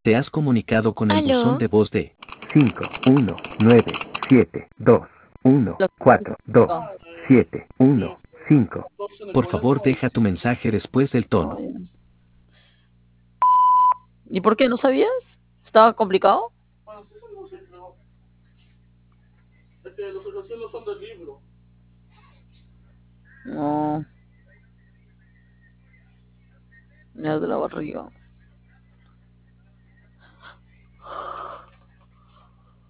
Te has comunicado con el buzón ¿Aló? de voz de 519721412414715. Por favor, deja tu mensaje después del tono. ¿Y por qué no sabías? ¿Estaba complicado? Bueno, sí son música, creo. Es que los ejercicios no son del libro. No. Me das de la barriga.